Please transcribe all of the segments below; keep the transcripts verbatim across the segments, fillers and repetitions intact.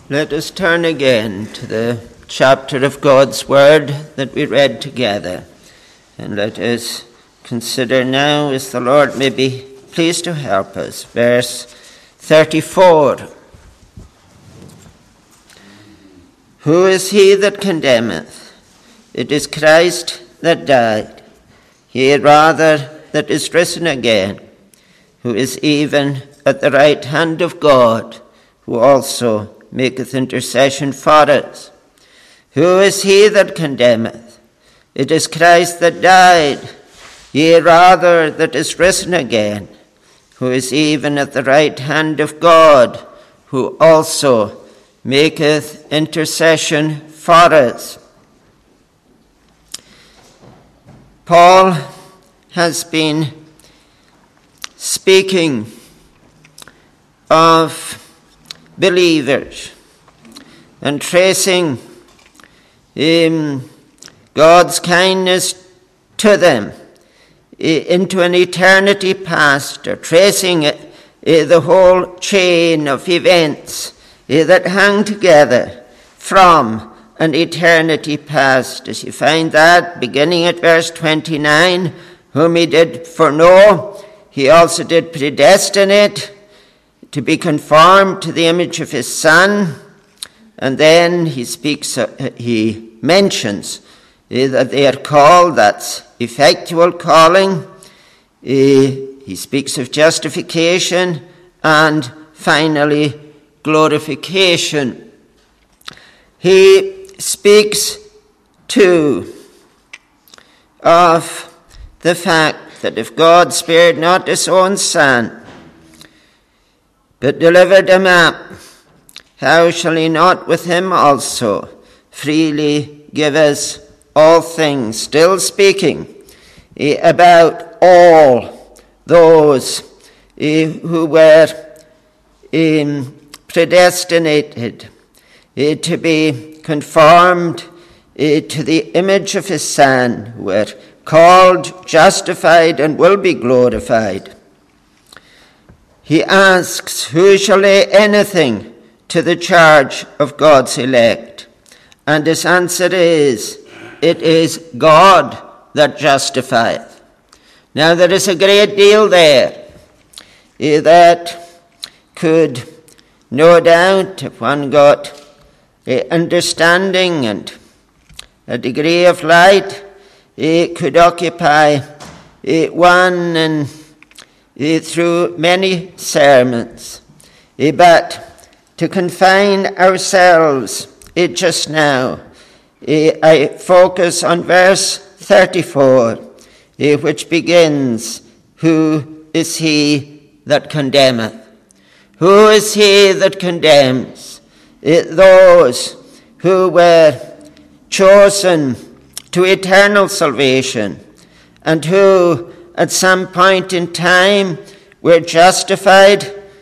Let us turn again to the chapter of God's Word that we read together, and let us consider now, as the Lord may be pleased to help us, verse thirty-four. Who is he that condemneth? It is Christ that died, yea, rather that is risen again, who is even at the right hand of God, who also maketh intercession for us. Who is he that condemneth? It is Christ that died, yea, rather that is risen again, who is even at the right hand of God, who also maketh intercession for us. Paul has been speaking of believers and tracing um, God's kindness to them into an eternity past, or tracing it, uh, the whole chain of events uh, that hang together from an eternity past. As you find that beginning at verse twenty-nine, whom he did foreknow, he also did predestinate to be conformed to the image of his Son. And then he speaks, uh, he mentions uh, that they are called, that's effectual calling. Uh, he speaks of justification and finally glorification. He speaks too of the fact that if God spared not his own Son, but delivered him up, how shall he not with him also freely give us all things? Still speaking eh, about all those eh, who were eh, predestinated eh, to be conformed eh, to the image of his Son, who were called, justified, and will be glorified. He asks, who shall lay anything to the charge of God's elect? And his answer is, it is God that justifieth. Now there is a great deal there eh, that could, no doubt, if one got eh, understanding and a degree of light, it could occupy eh, one and eh, through many sermons. Eh, but to confine ourselves eh, just now, eh, I focus on verse thirty-four, eh, which begins, who is he that condemneth? Who is he that condemns? Eh, those who were chosen to eternal salvation, and who at some point in time were justified,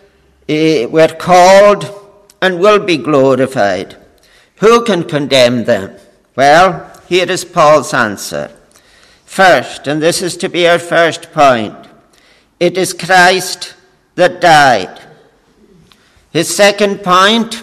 uh, were called, and will be glorified. Who can condemn them? Well, here is Paul's answer. First, and this is to be our first point, it is Christ that died. His second point,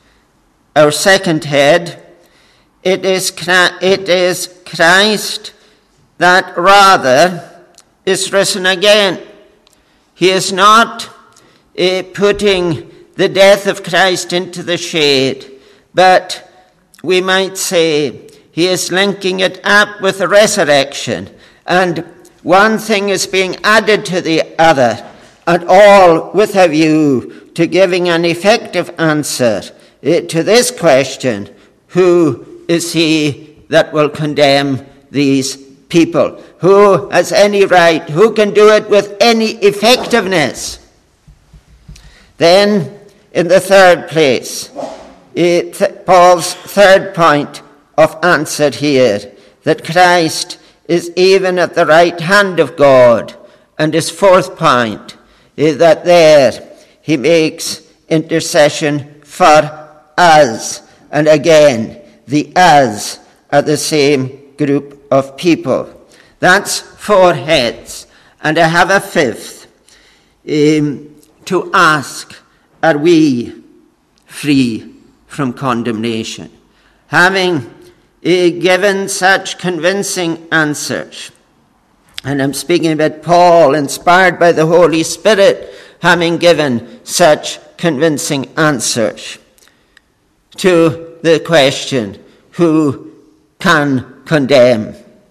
our second head, It is, it is Christ that rather is risen again. He is not uh, putting the death of Christ into the shade, but we might say he is linking it up with the resurrection, and one thing is being added to the other, and all with a view to giving an effective answer uh, to this question, who is he that will condemn these people? Who has any right? Who can do it with any effectiveness? Then, in the third place, it, Paul's third point of answer here, that Christ is even at the right hand of God. And his fourth point is that there he makes intercession for us. And again, the us are the same group of people. That's four heads. And I have a fifth, um, to ask, are we free from condemnation. Having uh, given such convincing answers, and I'm speaking about Paul, inspired by the Holy Spirit, having given such convincing answers to the question, who can condemn?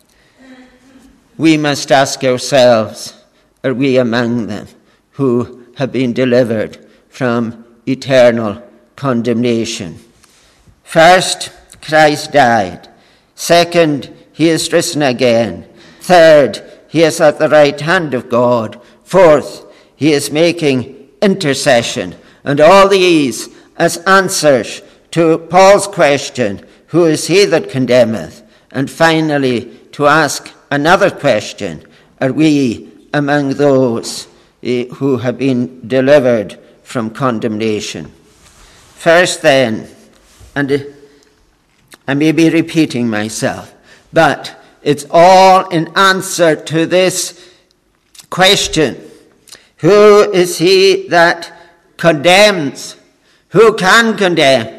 We must ask ourselves, are we among them who have been delivered from eternal condemnation? First, Christ died. Second, he is risen again. Third, he is at the right hand of God. Fourth, he is making intercession. And all these as answers to Paul's question, who is he that condemneth? And finally, to ask another question, are we among those who have been delivered from condemnation? First then, and I may be repeating myself, but it's all in answer to this question. Who is he that condemns? Who can condemn?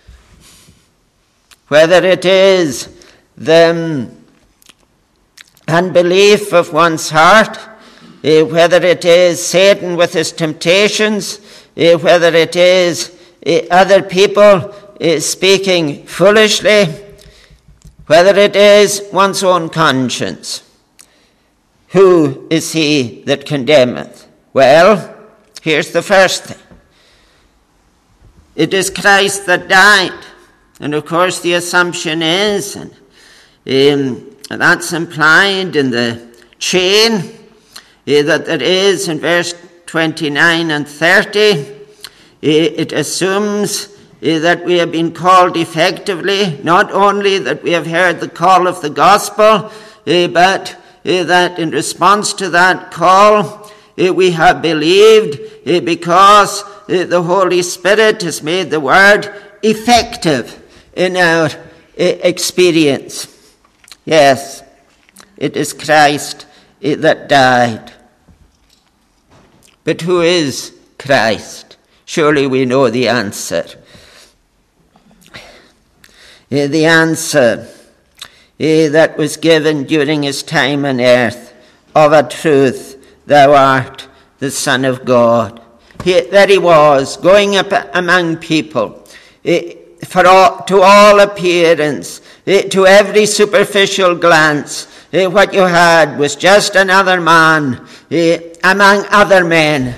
Whether it is the unbelief of one's heart, uh, whether it is Satan with his temptations, uh, whether it is uh, other people uh, speaking foolishly, whether it is one's own conscience. Who is he that condemneth? Well, here's the first thing. It is Christ that died. And of course the assumption is, and um, that's implied in the chain, uh, that there is in verse twenty-nine and thirty. Uh, it assumes uh, that we have been called effectively, not only that we have heard the call of the gospel, uh, but uh, that in response to that call, uh, we have believed uh, because uh, the Holy Spirit has made the word effective in our uh, experience. Yes, it is Christ uh, that died. But who is Christ? Surely we know the answer. Uh, the answer uh, that was given during his time on earth, of a truth, thou art the Son of God. He, there he was, going up among people, uh, for all, to all appearance, uh, to every superficial glance, uh, what you had was just another man uh, among other men.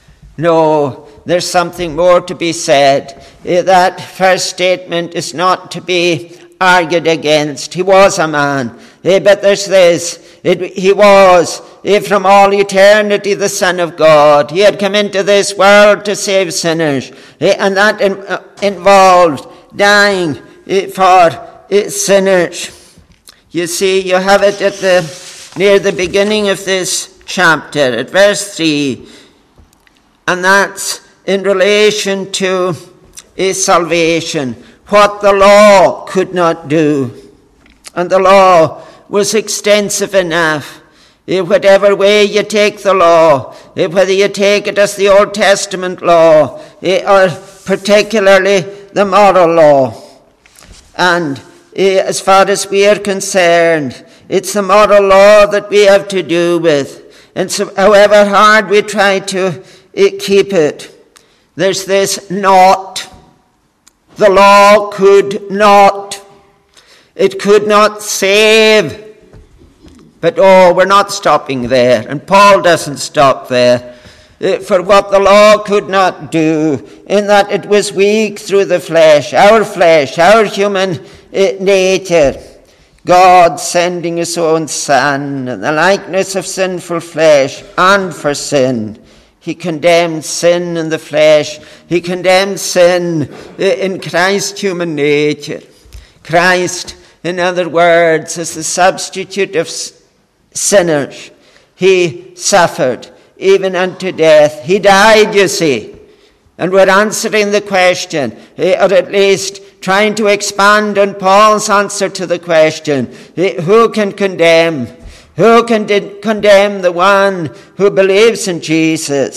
No, there's something more to be said. Uh, that first statement is not to be argued against. He was a man, uh, but there's this. It, he was, uh, from all eternity, the Son of God. He had come into this world to save sinners, uh, and that in, uh, involved dying uh, for uh, sinners. You see, you have it at the near the beginning of this chapter, at verse three, and that's in relation to uh, salvation, what the law could not do. And the law was extensive enough. Uh, whatever way you take the law, uh, whether you take it as the Old Testament law, uh, or particularly the moral law. And uh, as far as we are concerned, it's the moral law that we have to do with. And so however hard we try to uh, keep it, there's this not. The law could not. It could not save. But oh, we're not stopping there. And Paul doesn't stop there. For what the law could not do, in that it was weak through the flesh, our flesh, our human nature. God sending his own Son in the likeness of sinful flesh, and for sin. He condemned sin in the flesh. He condemned sin in Christ's human nature. Christ, in other words, is the substitute of sinners. He suffered even unto death. He died, you see. And we're answering the question, or at least trying to expand on Paul's answer to the question, who can condemn? Who can de- condemn the one who believes in Jesus?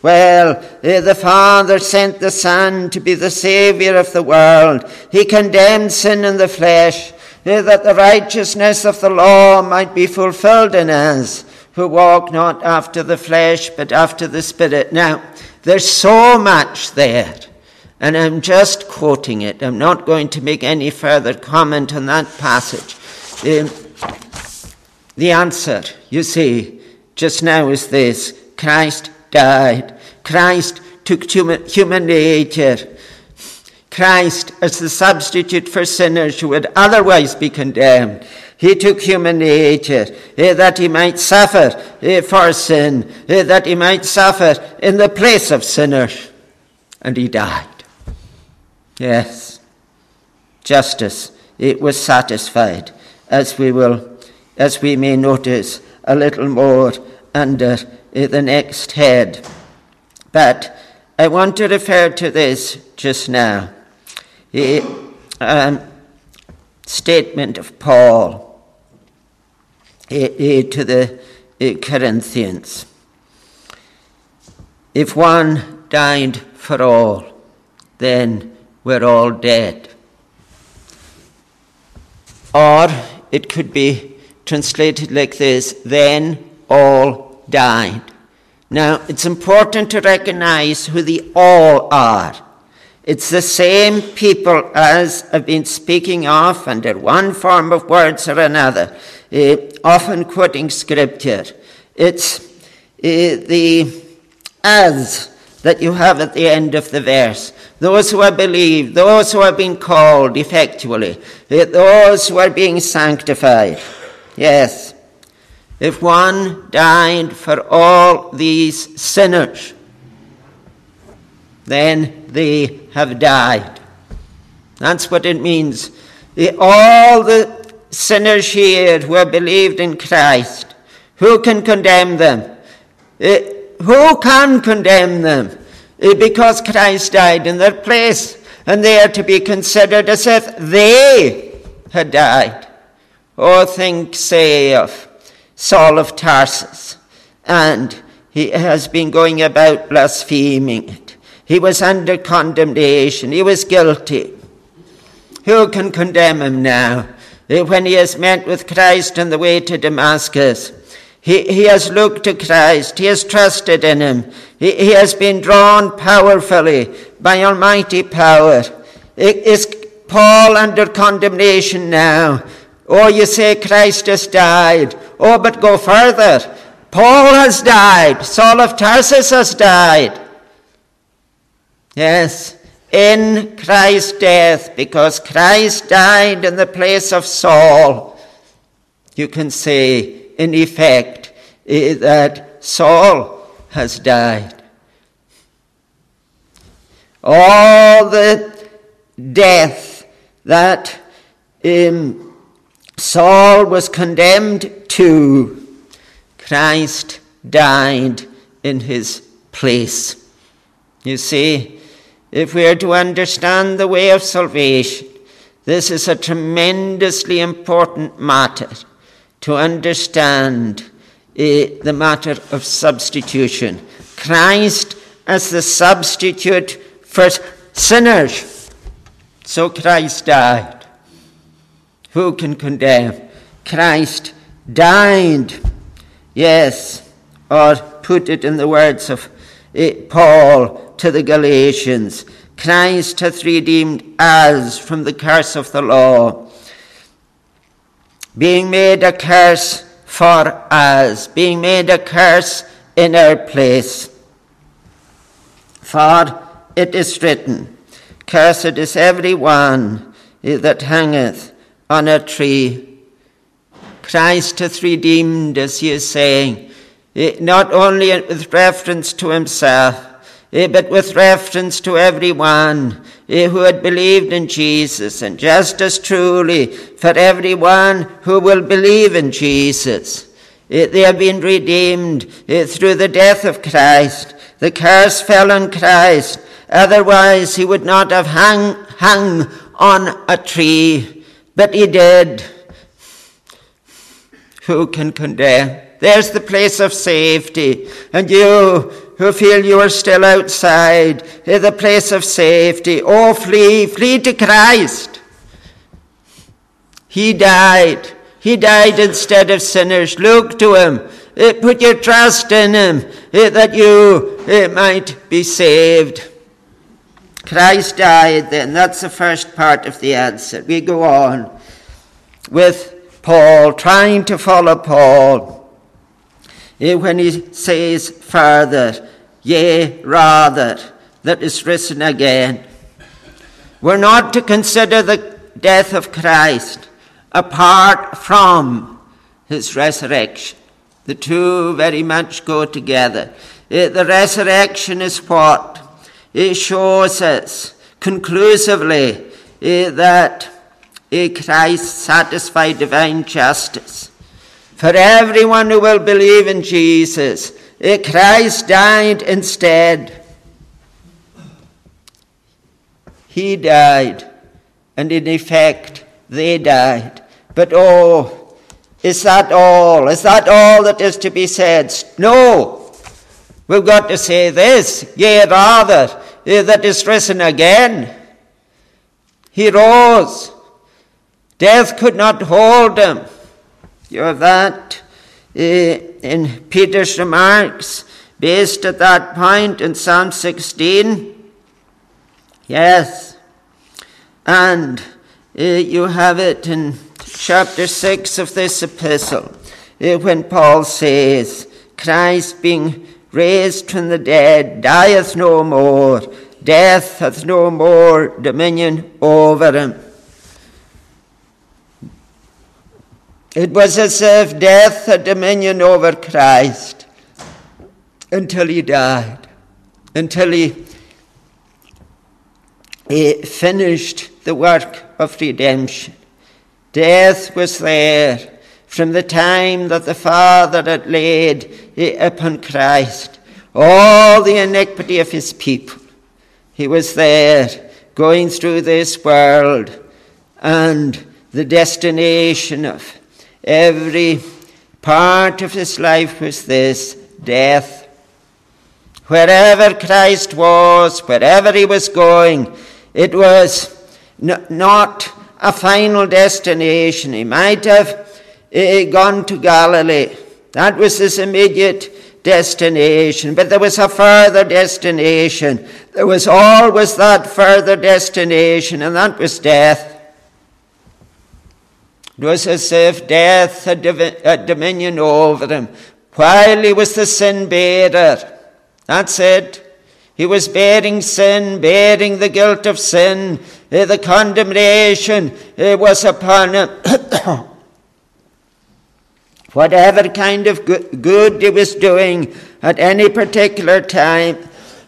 Well, uh, the Father sent the Son to be the Saviour of the world. He condemned sin in the flesh, uh, that the righteousness of the law might be fulfilled in us, who walk not after the flesh, but after the Spirit. Now, there's so much there, and I'm just quoting it. I'm not going to make any further comment on that passage. Um, the answer, you see, just now is this: Christ died. Christ took human, human nature. Christ, as the substitute for sinners who would otherwise be condemned, he took human nature, eh, that he might suffer eh, for sin, eh, that he might suffer in the place of sinners. And he died. Yes, justice, it was satisfied, as we will, as we may notice a little more under eh, the next head. But I want to refer to this just now. A um, statement of Paul a, a, to the a Corinthians. If one died for all, then we're all dead. Or it could be translated like this: then all died. Now, it's important to recognize who the all are. It's the same people as I've been speaking of under one form of words or another, uh, often quoting scripture. It's uh, the as that you have at the end of the verse. Those who have believed, those who have been called effectually, uh, those who are being sanctified. Yes, if one died for all these sinners, then they have died. That's what it means. All the sinners here who have believed in Christ, who can condemn them? Who can condemn them? Because Christ died in their place, and they are to be considered as if they had died. Oh, think, say, of Saul of Tarsus, and he has been going about blaspheming it. He was under condemnation. He was guilty. Who can condemn him now? When he has met with Christ on the way to Damascus, he, he has looked to Christ. He has trusted in him. He, he has been drawn powerfully by almighty power. Is Paul under condemnation now? Oh, you say Christ has died. Oh, but go further. Paul has died. Saul of Tarsus has died. Yes, in Christ's death, because Christ died in the place of Saul, you can say, in effect, that Saul has died. All the death that um, Saul was condemned to, Christ died in his place. You see, if we are to understand the way of salvation, this is a tremendously important matter, to understand uh, the matter of substitution. Christ as the substitute for sinners. So Christ died. Who can condemn? Christ died. Yes, or put it in the words of uh, Paul to the Galatians, Christ hath redeemed us from the curse of the law, being made a curse for us, being made a curse in our place. For it is written, cursed is every one that hangeth on a tree. Christ hath redeemed us, he is saying, not only with reference to himself, but with reference to everyone who had believed in Jesus, and just as truly for everyone who will believe in Jesus. They have been redeemed through the death of Christ. The curse fell on Christ, otherwise he would not have hung, hung on a tree, but he did. Who can condemn? There's the place of safety, and you who feel you are still outside the place of safety, oh, flee, flee to Christ. He died. He died instead of sinners. Look to him. Put your trust in him that you might be saved. Christ died then. That's the first part of the answer. We go on with Paul, trying to follow Paul. When he says further, yea, rather, that is risen again. We're not to consider the death of Christ apart from his resurrection. The two very much go together. The resurrection is what? It shows us conclusively that Christ satisfied divine justice. For everyone who will believe in Jesus, Christ died instead. He died, and in effect, they died. But oh, is that all? Is that all that is to be said? No. We've got to say this, yea, rather, that is risen again. He rose. Death could not hold him. You have that uh, in Peter's remarks, based at that point in Psalm sixteen. Yes. And uh, you have it in chapter six of this epistle, uh, when Paul says, Christ being raised from the dead, dieth no more, death hath no more dominion over him. It was as if death had dominion over Christ until he died, until he, he finished the work of redemption. Death was there from the time that the Father had laid upon Christ all the iniquity of his people. He was there going through this world, and the destination of every part of his life was this, death. Wherever Christ was, wherever he was going, it was n- not a final destination. He might have uh, gone to Galilee. That was his immediate destination. But there was a further destination. There was always that further destination, and that was death. It was as if death had, div- had dominion over him while he was the sin bearer. That's it. He was bearing sin, bearing the guilt of sin. The condemnation was upon him. Whatever kind of good he was doing at any particular time,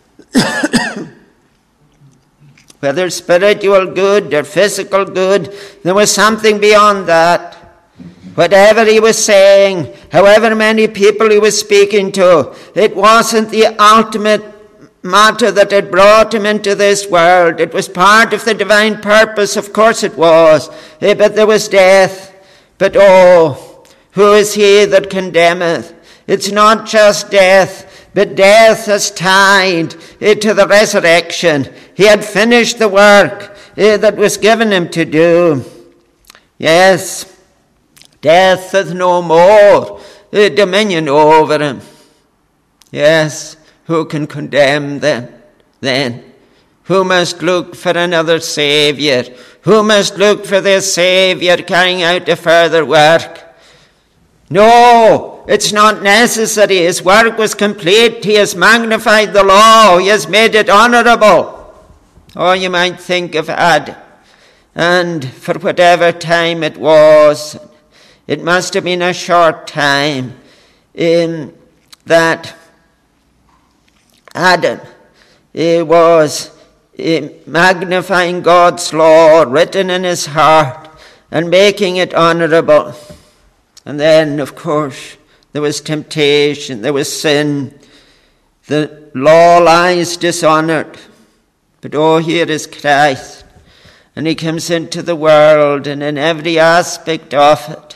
whether spiritual good or physical good, there was something beyond that. Whatever he was saying, however many people he was speaking to, it wasn't the ultimate matter that had brought him into this world. It was part of the divine purpose, of course it was. But there was death. But oh, who is he that condemneth? It's not just death, but death has tied to the resurrection. He had finished the work that was given him to do. Yes, death hath no more dominion over him. Yes, who can condemn them then? Who must look for another Saviour? Who must look for this Saviour carrying out a further work? No, it's not necessary. His work was complete. He has magnified the law. He has made it honourable. Or you might think of Adam. And for whatever time it was, it must have been a short time, in that Adam he was he, magnifying God's law written in his heart and making it honourable. And then, of course, there was temptation, there was sin. The law lies dishonoured. But oh, here is Christ. And he comes into the world, and in every aspect of it,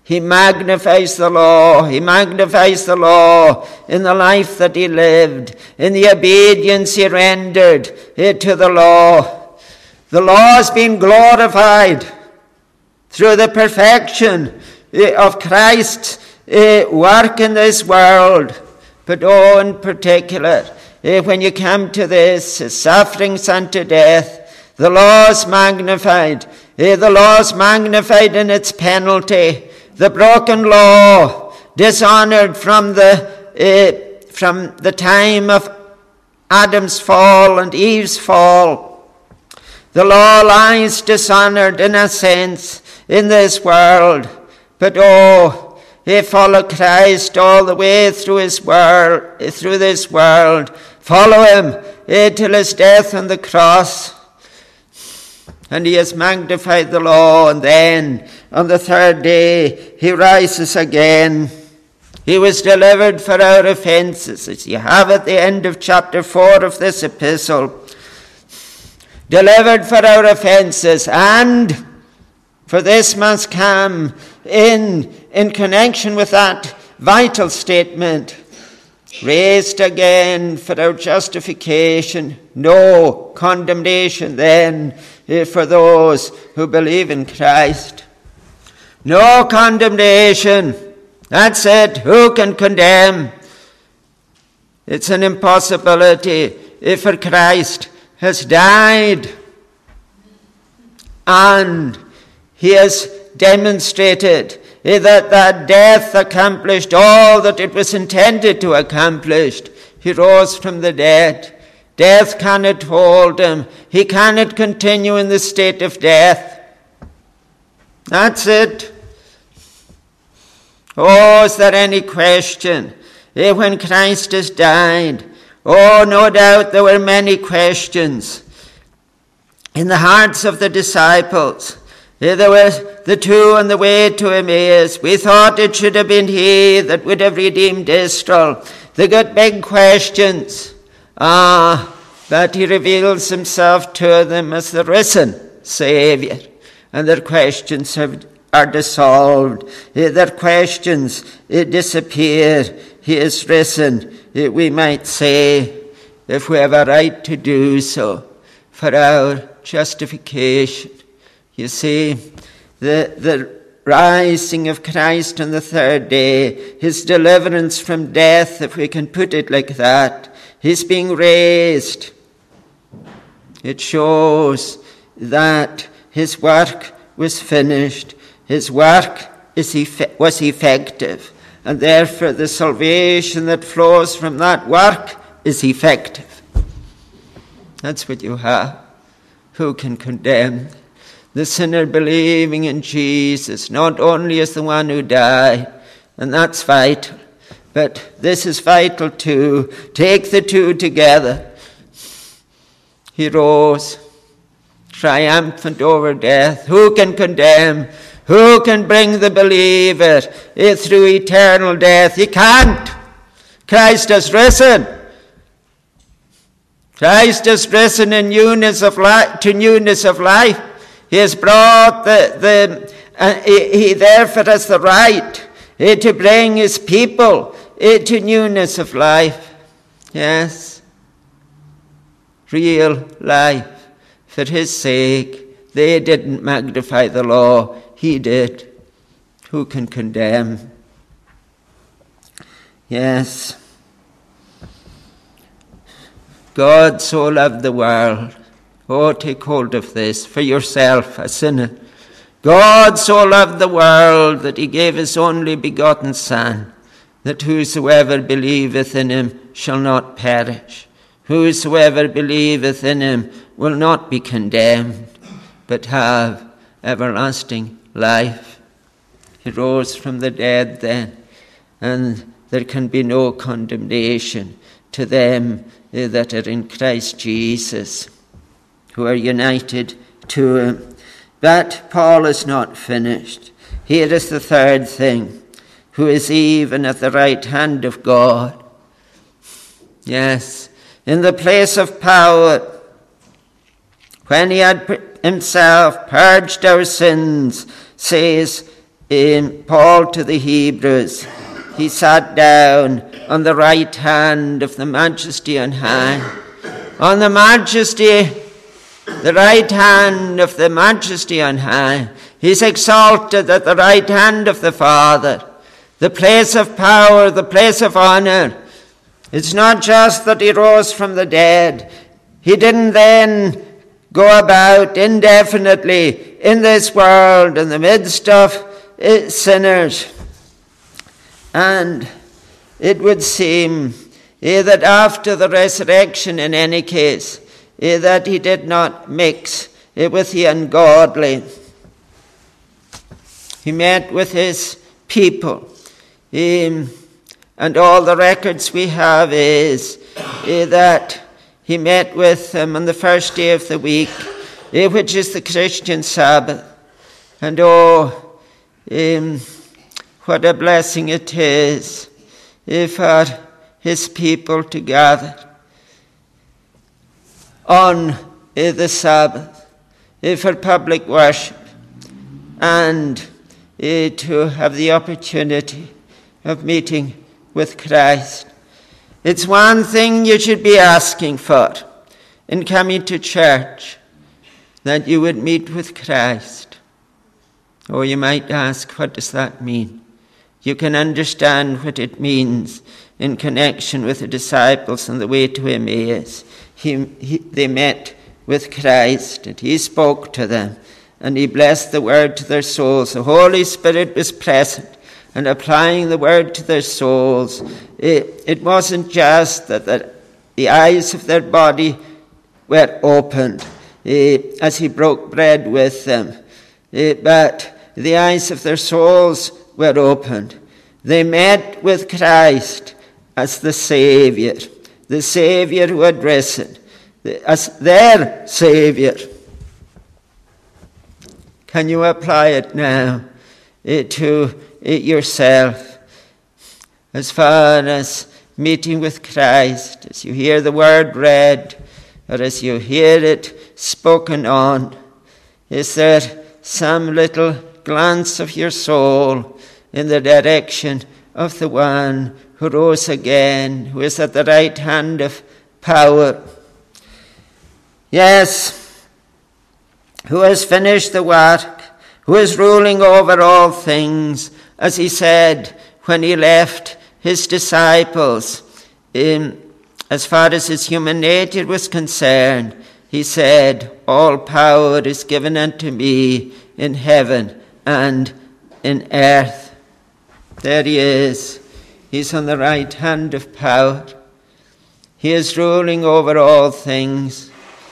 He magnifies the law. He magnifies the law in the life that he lived, in the obedience he rendered to the law. The law has been glorified through the perfection of Christ's work in this world. But oh, in particular, when you come to this, his sufferings unto death, the law is magnified. The law is magnified in its penalty. The broken law, dishonored from the uh, from the time of Adam's fall and Eve's fall. The law lies dishonored in a sense in this world. But oh, he follow Christ all the way through his world, through this world. Follow him uh, till his death on the cross. And he has magnified the law, and then on the third day he rises again. He was delivered for our offences, as you have at the end of chapter four of this epistle. Delivered for our offences, and for this must come in, in connection with that vital statement. Raised again for our justification, no condemnation then for those who believe in Christ. No condemnation. That's it. Who can condemn? It's an impossibility for Christ has died, and he has demonstrated that that death accomplished all that it was intended to accomplish. He rose from the dead. Death cannot hold him. He cannot continue in the state of death. That's it. Oh, is there any question? When Christ has died, oh, no doubt there were many questions in the hearts of the disciples. There were the two on the way to Emmaus. We thought it should have been he that would have redeemed Israel. They got big questions. Ah, but he reveals himself to them as the risen Saviour. And their questions have, are dissolved. Their questions disappear. He is risen, we might say, if we have a right to do so, for our justification. You see, the, the rising of Christ on the third day, his deliverance from death, if we can put it like that, his being raised, it shows that his work was finished. His work is eff- was effective, and therefore the salvation that flows from that work is effective. That's what you have. Who can condemn? The sinner believing in Jesus, not only as the one who died, and that's vital, but this is vital too. Take the two together. He rose, triumphant over death. Who can condemn? Who can bring the believer through eternal death? He can't. Christ has risen. Christ has risen in newness of life, to newness of life. He has brought the, the uh, he, he therefore has the right uh, to bring his people uh, to newness of life. Yes. Real life. For his sake, they didn't magnify the law. He did. Who can condemn? Yes. God so loved the world. Oh, take hold of this for yourself, a sinner. God so loved the world that he gave his only begotten Son, that whosoever believeth in him shall not perish. Whosoever believeth in him will not be condemned, but have everlasting life. He rose from the dead then, and there can be no condemnation to them that are in Christ Jesus, who are united to him. But Paul is not finished. Here is the third thing, who is even at the right hand of God. Yes, in the place of power, when he had himself purged our sins, says in Paul to the Hebrews, he sat down on the right hand of the Majesty on high. On the Majesty, the right hand of the Majesty on high. He's exalted at the right hand of the Father, the place of power, the place of honor. It's not just that he rose from the dead. He didn't then go about indefinitely in this world in the midst of sinners. And it would seem eh, that after the resurrection, in any case, eh, that he did not mix eh, with the ungodly. He met with his people. Um, and all the records we have is uh, that he met with them on the first day of the week, uh, which is the Christian Sabbath. And oh, um, what a blessing it is uh, for his people to gather on uh, the Sabbath uh, for public worship and uh, to have the opportunity of meeting with Christ. It's one thing you should be asking for in coming to church, that you would meet with Christ. Or you might ask, what does that mean? You can understand what it means in connection with the disciples on the way to Emmaus. He, he, they met with Christ and he spoke to them and he blessed the word to their souls. The Holy Spirit was present and applying the word to their souls. It, it wasn't just that the, the eyes of their body were opened uh, as he broke bread with them, uh, but the eyes of their souls were opened. They met with Christ as the Savior, the Savior who had risen, as their Savior. Can you apply it now uh, to uh, yourself as far as meeting with Christ, as you hear the word read, or as you hear it spoken on? Is there some little glance of your soul in the direction of the one who rose again, who is at the right hand of power? Yes, who has finished the work, who is ruling over all things, as he said when he left his disciples. In, as far as his human nature was concerned, he said, all power is given unto me in heaven and in earth. There he is. He's on the right hand of power. He is ruling over all things.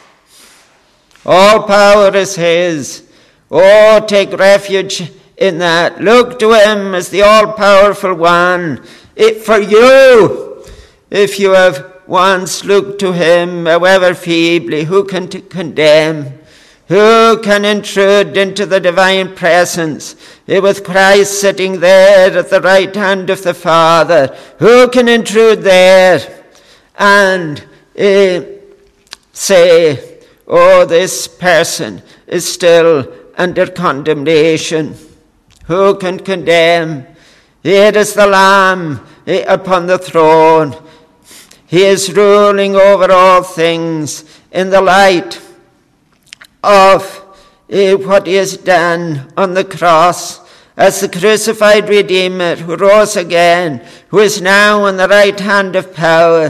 All power is his. Oh, take refuge in that. Look to him as the all-powerful one. It, for you, if you have once looked to him, however feebly, who can t- condemn? Who can intrude into the divine presence with Christ sitting there at the right hand of the Father? Who can intrude there and uh, say, oh, this person is still under condemnation? Who can condemn? It is the Lamb upon the throne. He is ruling over all things in the light of uh, what he has done on the cross as the crucified Redeemer who rose again, who is now on the right hand of power.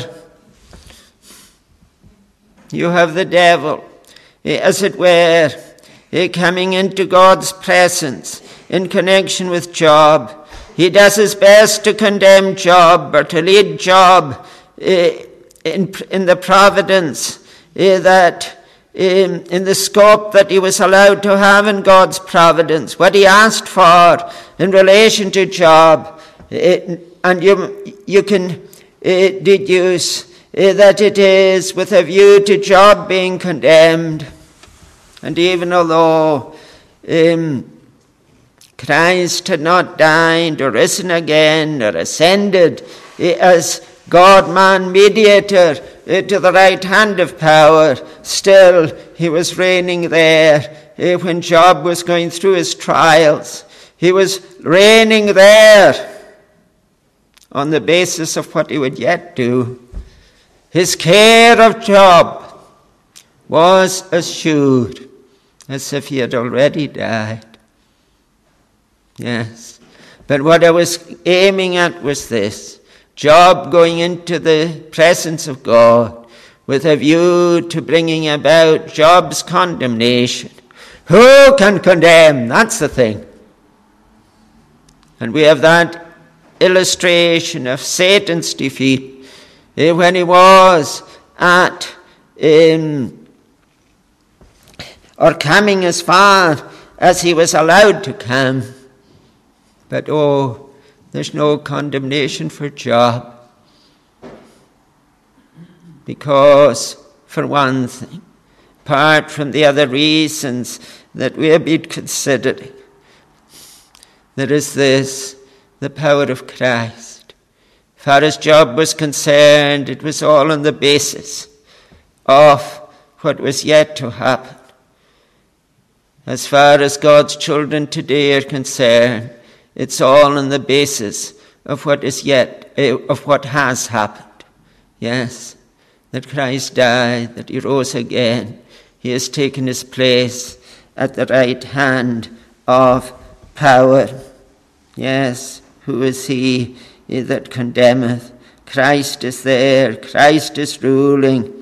You have the devil, uh, as it were, uh, coming into God's presence in connection with Job. He does his best to condemn Job or to lead Job uh, in, in the providence uh, that In, in the scope that he was allowed to have in God's providence, what he asked for in relation to Job. It, and you, you can uh, deduce uh, that it is with a view to Job being condemned. And even although um, Christ had not died or risen again or ascended uh, as God-man mediator uh, to the right hand of power, still he was reigning there uh, when Job was going through his trials. He was reigning there on the basis of what he would yet do. His care of Job was assured, as if he had already died. Yes. But what I was aiming at was this: Job going into the presence of God with a view to bringing about Job's condemnation. Who can condemn? That's the thing. And we have that illustration of Satan's defeat eh, when he was at um, or coming as far as he was allowed to come. But oh, there's no condemnation for Job. Because, for one thing, apart from the other reasons that we have been considering, there is this, the power of Christ. As far as Job was concerned, it was all on the basis of what was yet to happen. As far as God's children today are concerned, it's all on the basis of what is yet, of what has happened. Yes, that Christ died, that he rose again. He has taken his place at the right hand of power. Yes, who is he that condemneth? Christ is there. Christ is ruling.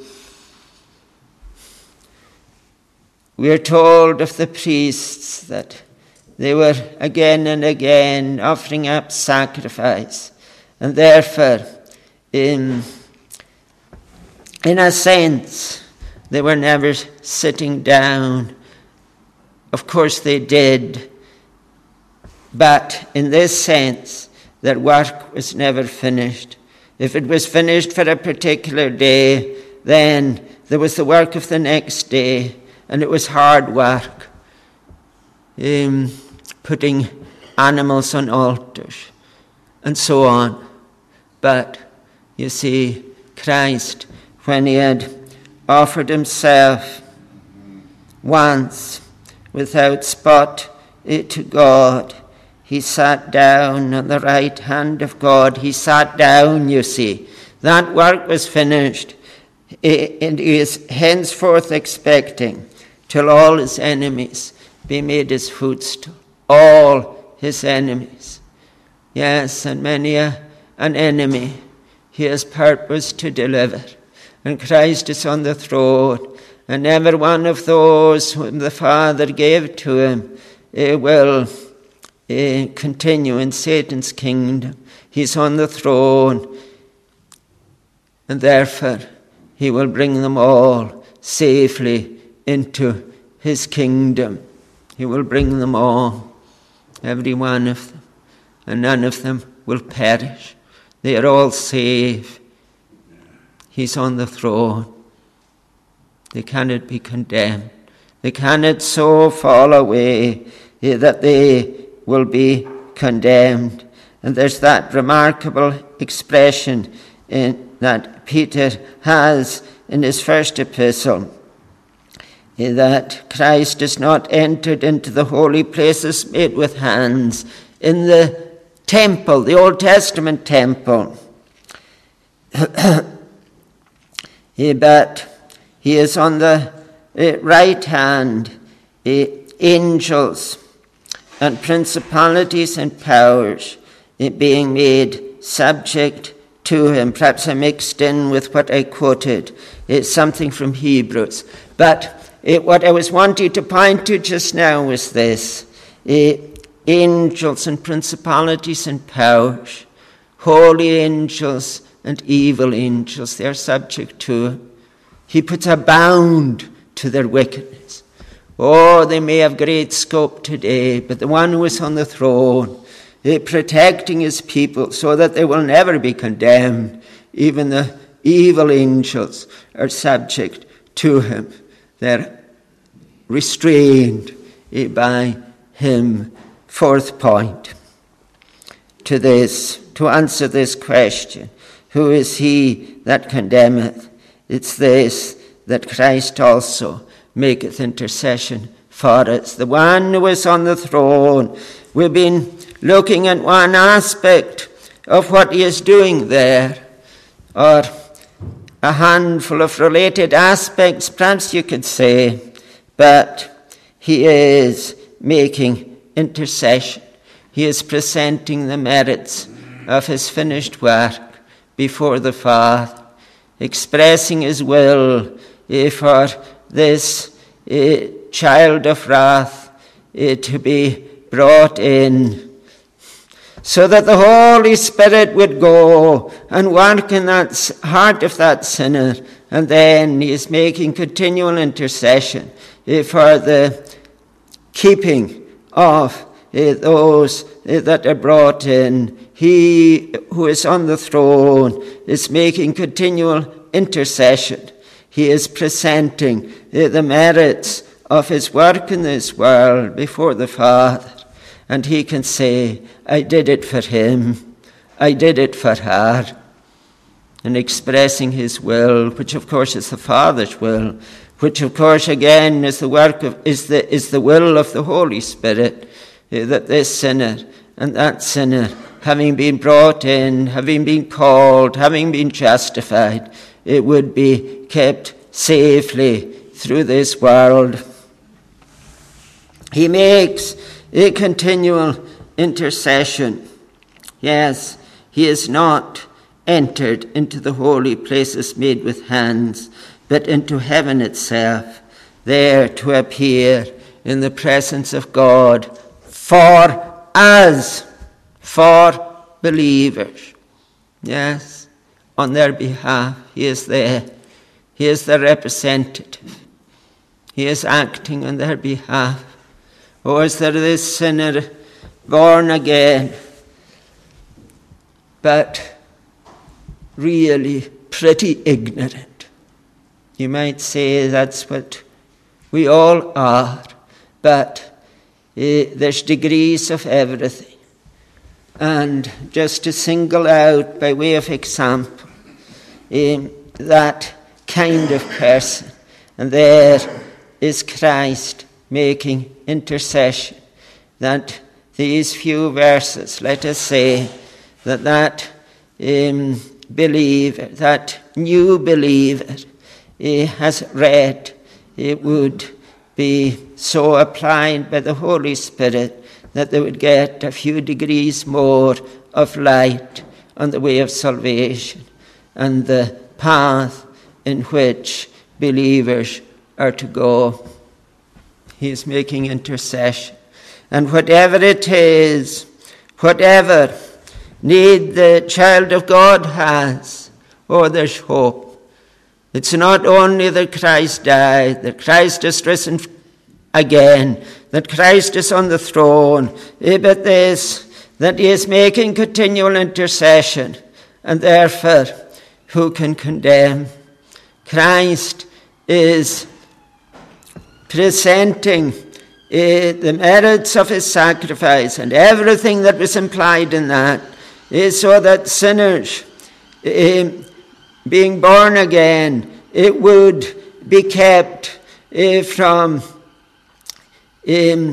We are told of the priests that they were again and again offering up sacrifice. And therefore, in, in a sense, they were never sitting down. Of course they did. But in this sense, their work was never finished. If it was finished for a particular day, then there was the work of the next day, and it was hard work. Um, putting animals on altars, and so on. But, you see, Christ, when he had offered himself once without spot to God, he sat down on the right hand of God. He sat down, you see. That work was finished, and he is henceforth expecting till all his enemies be made his footstool. All his enemies. Yes, and many a, an enemy he has purposed to deliver. And Christ is on the throne, and every one of those whom the Father gave to him uh, will uh, continue in Satan's kingdom. He's on the throne, and therefore he will bring them all safely into his kingdom. He will bring them all. Every one of them, and none of them will perish. They are all saved. He's on the throne. They cannot be condemned. They cannot so fall away that they will be condemned. And there's that remarkable expression in, that Peter has in his first epistle, that Christ has not entered into the holy places made with hands, in the temple, the Old Testament temple. But he is on the right hand, angels and principalities and powers being made subject to him. Perhaps I mixed in with what I quoted. It's something from Hebrews. But It, what I was wanting to point to just now was this. It, angels and principalities and powers, holy angels and evil angels, they are subject to him. He puts a bound to their wickedness. Oh, they may have great scope today, but the one who is on the throne, eh, protecting his people so that they will never be condemned, even the evil angels are subject to him. They're restrained by him. Fourth point to this, to answer this question, who is he that condemneth? It's this, that Christ also maketh intercession for us, the one who is on the throne. We've been looking at one aspect of what he is doing there, or a handful of related aspects, perhaps you could say, but he is making intercession. He is presenting the merits of his finished work before the Father, expressing his will eh, for this eh, child of wrath eh, to be brought in, so that the Holy Spirit would go and work in that heart of that sinner. And then he is making continual intercession eh, for the keeping of eh, those eh, that are brought in. He who is on the throne is making continual intercession. He is presenting eh, the merits of his work in this world before the Father. And he can say, I did it for him, I did it for her. And expressing his will, which of course is the Father's will, which of course again is the work of is the is the will of the Holy Spirit, uh, that this sinner and that sinner, having been brought in, having been called, having been justified, it would be kept safely through this world. He makes a continual intercession. Yes, he is not entered into the holy places made with hands, but into heaven itself, there to appear in the presence of God for us, for believers. Yes, on their behalf, he is there. He is the representative. He is acting on their behalf. Or is there this sinner born again, but really pretty ignorant? You might say that's what we all are, but uh, there's degrees of everything. And just to single out, by way of example, um, that kind of person, and there is Christ making intercession, that these few verses, let us say, that that um, believer, that new believer uh, has read, it would be so applied by the Holy Spirit that they would get a few degrees more of light on the way of salvation and the path in which believers are to go. He is making intercession. And whatever it is, whatever need the child of God has, oh, there's hope. It's not only that Christ died, that Christ is risen again, that Christ is on the throne, but this, that he is making continual intercession, and therefore, who can condemn? Christ is presenting uh, the merits of his sacrifice and everything that was implied in that, is so that sinners, uh, being born again, it would be kept uh, from um,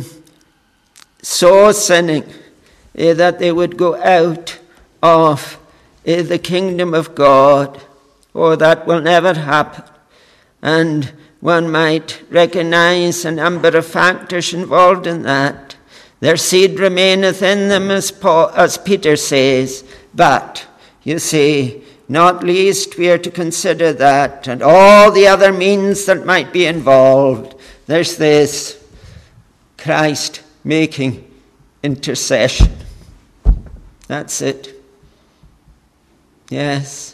so sinning uh, that they would go out of uh, the kingdom of God. Oh, that will never happen. And one might recognize a number of factors involved in that. Their seed remaineth in them, as, Paul, as Peter says. But, you see, not least we are to consider that and all the other means that might be involved. There's this, Christ making intercession. That's it. Yes.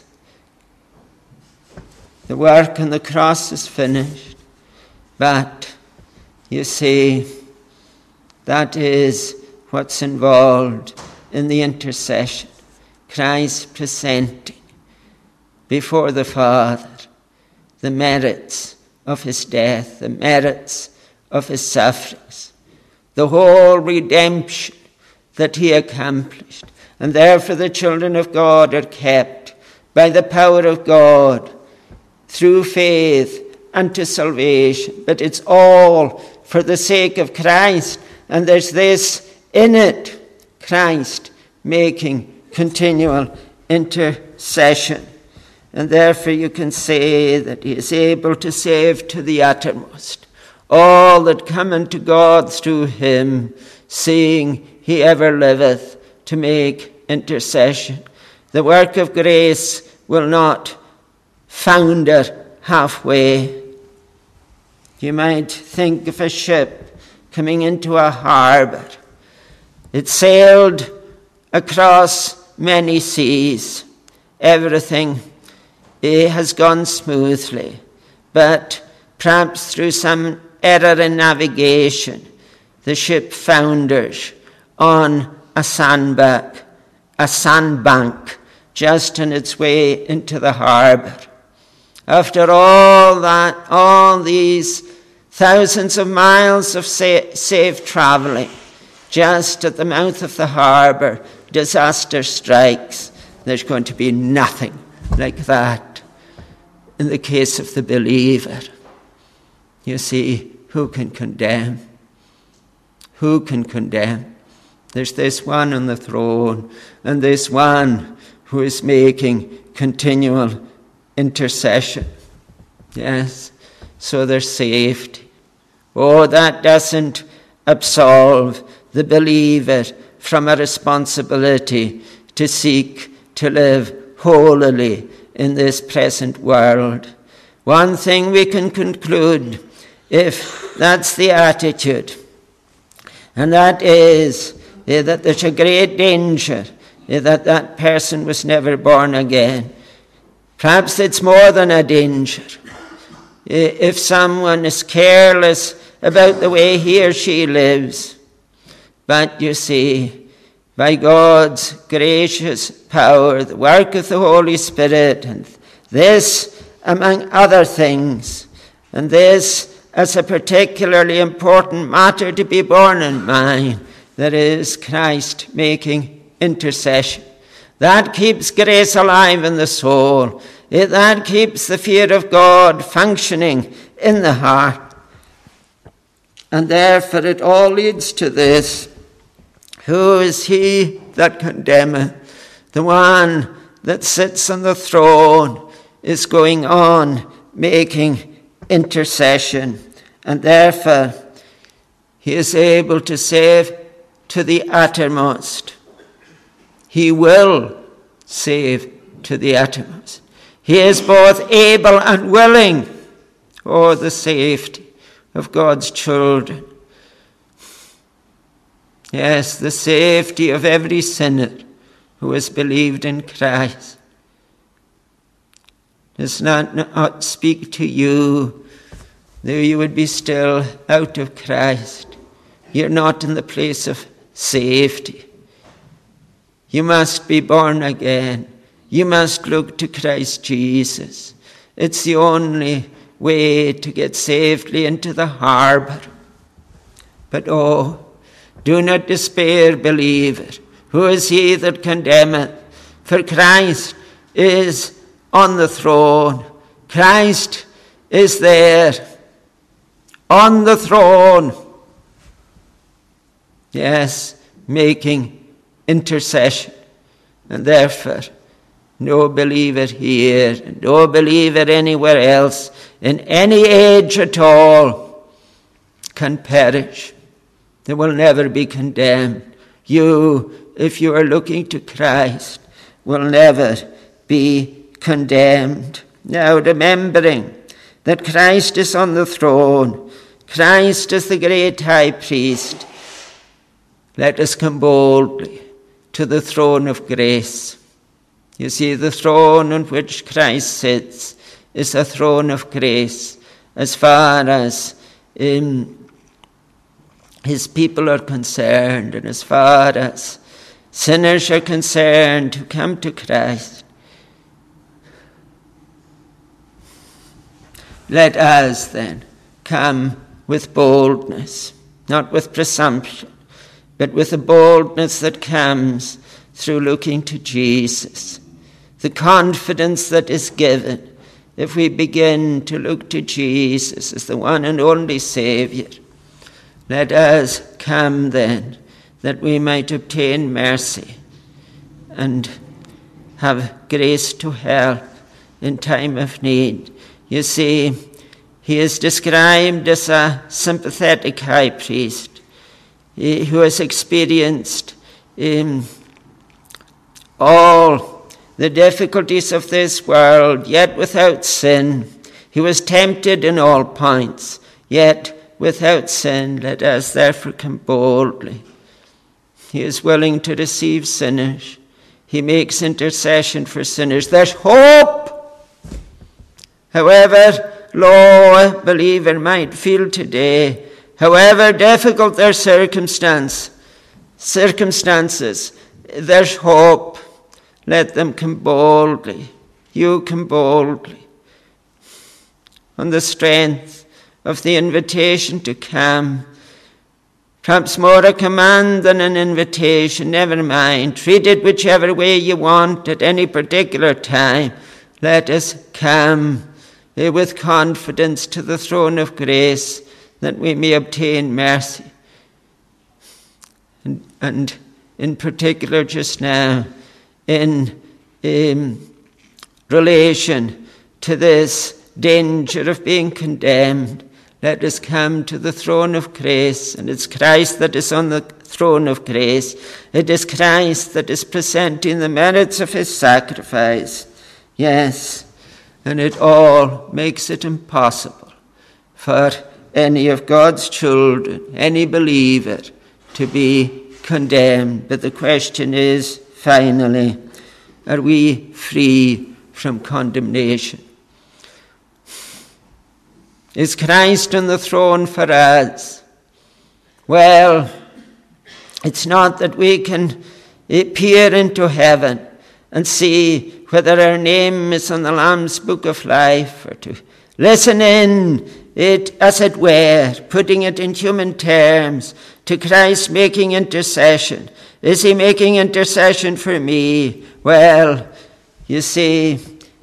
The work on the cross is finished, but you see, that is what's involved in the intercession. Christ presenting before the Father the merits of his death, the merits of his sufferings, the whole redemption that he accomplished. And therefore the children of God are kept by the power of God through faith unto salvation. But it's all for the sake of Christ. And there's this in it, Christ making continual intercession. And therefore you can say that he is able to save to the uttermost all that come unto God through him, seeing he ever liveth to make intercession. The work of grace will not founder halfway. You might think of a ship coming into a harbour. It sailed across many seas. Everything it has gone smoothly, but perhaps through some error in navigation, the ship founders on a sandbank, a sandbank just on its way into the harbour. After all that, all these thousands of miles of sa- safe travelling, just at the mouth of the harbour, disaster strikes. There's going to be nothing like that in the case of the believer. You see, who can condemn? Who can condemn? There's this one on the throne, and this one who is making continual intercession. Yes, so there's safety. Oh, that doesn't absolve the believer from a responsibility to seek to live holily in this present world. One thing we can conclude, if that's the attitude, and that is eh, that there's a great danger eh, that that person was never born again. Perhaps it's more than a danger. Eh, if someone is careless about the way he or she lives. But you see, by God's gracious power, the work of the Holy Spirit, and this among other things, and this as a particularly important matter to be borne in mind, that is Christ making intercession. That keeps grace alive in the soul. It, that keeps the fear of God functioning in the heart. And therefore it all leads to this: who is he that condemneth? The one that sits on the throne is going on making intercession, and therefore he is able to save to the uttermost. He will save to the uttermost. He is both able and willing. Oh, the safety of God's children. Yes, the safety of every sinner who has believed in Christ. Does not, not speak to you, though you would be still out of Christ. You're not in the place of safety. You must be born again. You must look to Christ Jesus. It's the only way to get safely into the harbour. But oh, do not despair, believer. Who is he that condemneth? For Christ is on the throne. Christ is there on the throne. Yes, making intercession. And therefore, no believer here, no believer anywhere else, in any age at all, can perish. They will never be condemned. You, if you are looking to Christ, will never be condemned. Now, remembering that Christ is on the throne, Christ is the great high priest, let us come boldly to the throne of grace. You see, the throne on which Christ sits is a throne of grace as far as in his people are concerned, and as far as sinners are concerned who come to Christ. Let us then come with boldness, not with presumption, but with a boldness that comes through looking to Jesus. The confidence that is given if we begin to look to Jesus as the one and only Saviour. Let us come then, that we might obtain mercy and have grace to help in time of need. You see, he is described as a sympathetic high priest who has experienced um, all the difficulties of this world, yet without sin. He was tempted in all points, yet without sin. Let us therefore come boldly. He is willing to receive sinners. He makes intercession for sinners. There's hope. However low a believer might feel today, however difficult their circumstance, circumstances, there's hope. Let them come boldly. You come boldly. On the strength of the invitation to come, perhaps more a command than an invitation, never mind. Treat it whichever way you want at any particular time. Let us come eh, with confidence to the throne of grace, that we may obtain mercy. And, and in particular just now, in um, relation to this danger of being condemned, let us come to the throne of grace, and it's Christ that is on the throne of grace. It is Christ that is presenting the merits of his sacrifice. Yes, and it all makes it impossible for any of God's children, any believer, to be condemned. But the question is, finally, are we free from condemnation? Is Christ on the throne for us? Well, it's not that we can peer into heaven and see whether our name is on the Lamb's Book of Life, or to listen in it, as it were, putting it in human terms, to Christ making intercession. Is he making intercession for me? Well, you see,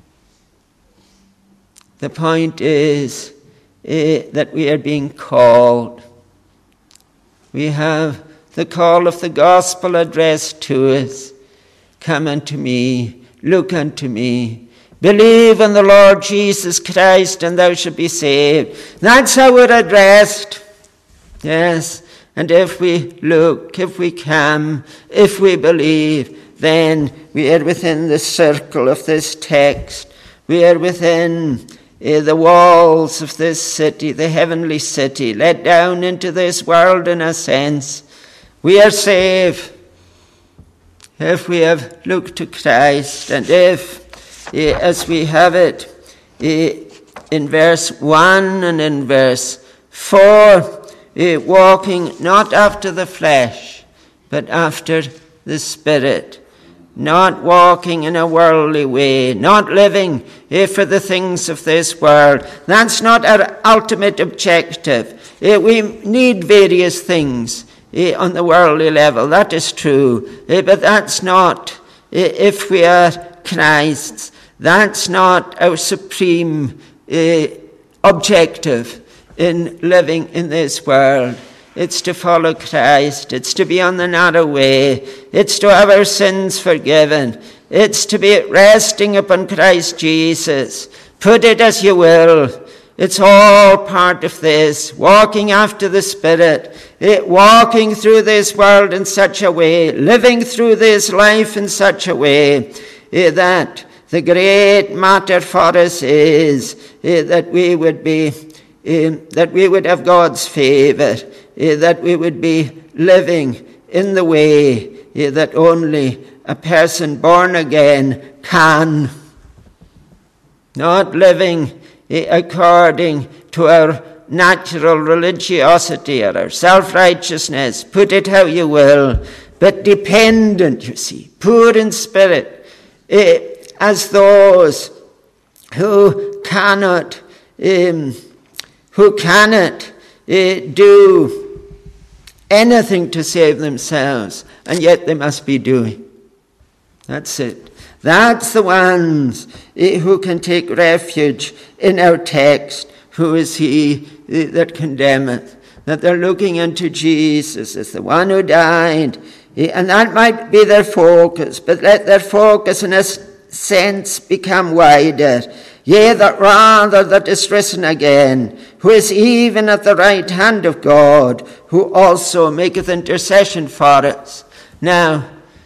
the point is uh, that we are being called. We have the call of the gospel addressed to us. Come unto me, look unto me, believe in the Lord Jesus Christ, and thou shalt be saved. That's how we're addressed. Yes, and if we look, if we come, if we believe, then we are within the circle of this text. We are within uh, the walls of this city, the heavenly city, let down into this world in a sense. We are saved if we have looked to Christ, and if, uh, as we have it uh, in verse one and in verse four, uh, walking not after the flesh, but after the Spirit. Not walking in a worldly way, not living uh, for the things of this world. That's not our ultimate objective. Uh, we need various things uh, on the worldly level, that is true. Uh, but that's not, uh, if we are Christ's, that's not our supreme uh, objective in living in this world. It's to follow Christ. It's to be on the narrow way. It's to have our sins forgiven. It's to be resting upon Christ Jesus. Put it as you will. It's all part of this, walking after the Spirit, it, walking through this world in such a way, living through this life in such a way eh, that the great matter for us is eh, that we would be, eh, that we would have God's favor, eh, that we would be living in the way eh, that only a person born again can. Not living according to our natural religiosity or our self-righteousness, put it how you will, but dependent, you see, poor in spirit, eh, as those who cannot, um, who cannot eh, do anything to save themselves, and yet they must be doing. That's it. That's the ones eh, who can take refuge in our text. Who is he eh, that condemneth? that they're looking into Jesus as the one who died, and that might be their focus, but let their focus in a sense become wider. Yea, that rather that is risen again, who is even at the right hand of God, who also maketh intercession for us. Now,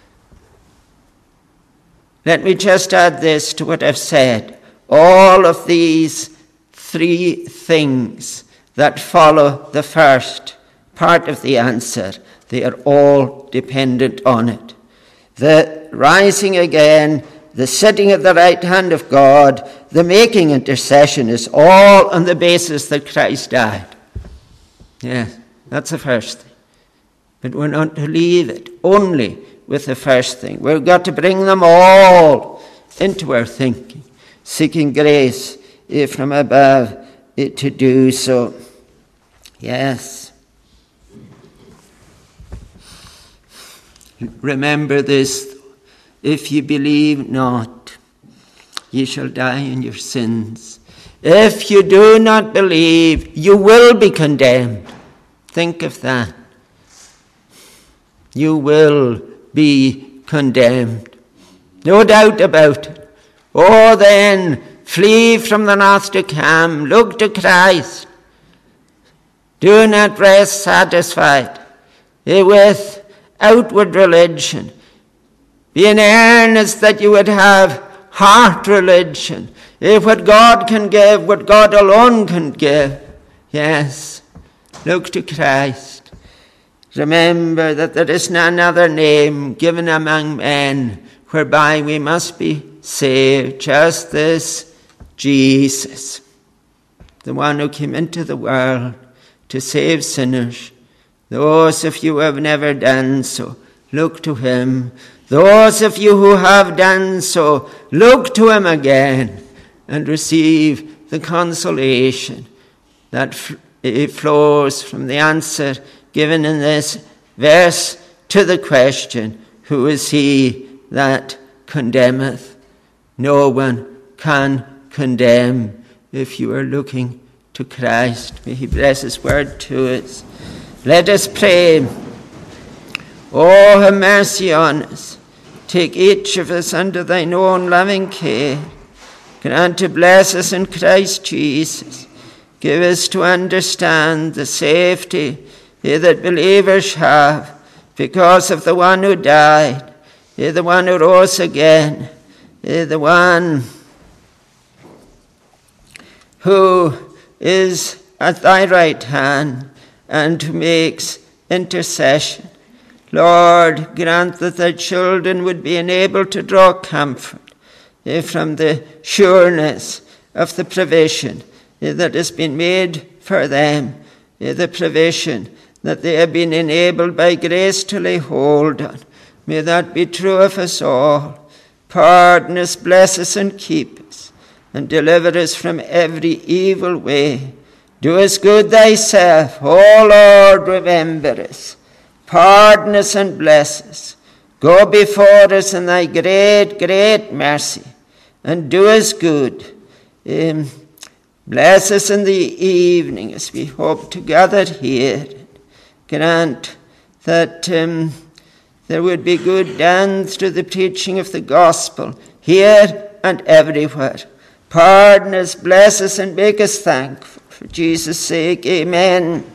let me just add this to what I've said. All of these three things that follow the first part of the answer, they are all dependent on it. The rising again, the sitting at the right hand of God, the making intercession is all on the basis that Christ died. Yes, that's the first thing. But we're not to leave it only with the first thing. We've got to bring them all into our thinking, seeking grace from above to do so. Yes. Remember this, if ye believe not, ye shall die in your sins. If you do not believe, you will be condemned. Think of that. You will be condemned. No doubt about it. Oh, then, flee from the wrath to come. Look to Christ. Do not rest satisfied with outward religion. Be in earnest that you would have heart religion. If what God can give, what God alone can give. Yes, look to Christ. Remember that there is none other name given among men whereby we must be saved. Just this Jesus, the one who came into the world to save sinners. Those of you who have never done so, look to him. Those of you who have done so, look to him again and receive the consolation that f- flows from the answer given in this verse to the question, who is he that condemneth? No one can condemn if you are looking to Christ. May he bless his word to us. Let us pray. Oh, have mercy on us. Take each of us under thine own loving care. Grant to bless us in Christ Jesus. Give us to understand the safety that believers have because of the one who died, the one who rose again, the one who is at thy right hand and who makes intercession. Lord, grant that thy children would be enabled to draw comfort from the sureness of the provision that has been made for them, the provision that they have been enabled by grace to lay hold on. May that be true of us all. Pardon us, bless us, and keep us, and deliver us from every evil way. Do us good thyself. O Lord, remember us. Pardon us and bless us. Go before us in thy great, great mercy, and do us good. Um, bless us in the evening as we hope to gather here. Grant that um, there would be good dance to the preaching of the gospel here and everywhere. Pardon us, bless us, and make us thankful. For Jesus' sake, amen.